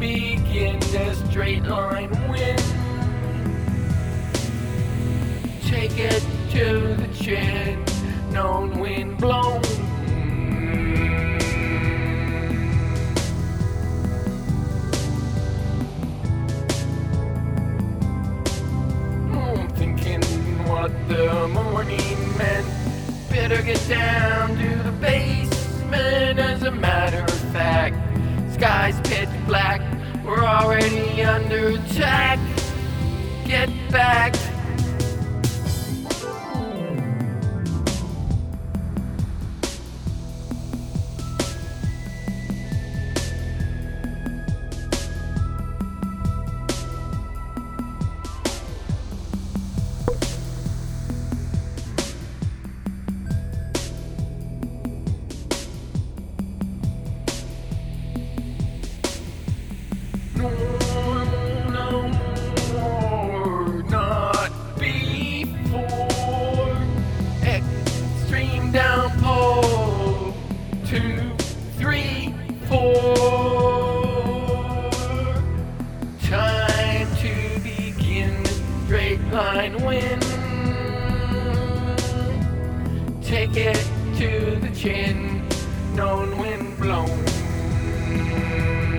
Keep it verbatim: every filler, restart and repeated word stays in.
begin the straight line wind. Take it to the chin, known wind blown. I'm thinking what the morning meant. Better get down to the basement. As a matter of fact, sky's pitch black. We're already under attack. Get back. No, no more, not before. Extreme downpour. Two, three, four. Time to begin straight line wind. Take it to the chin, known wind blown.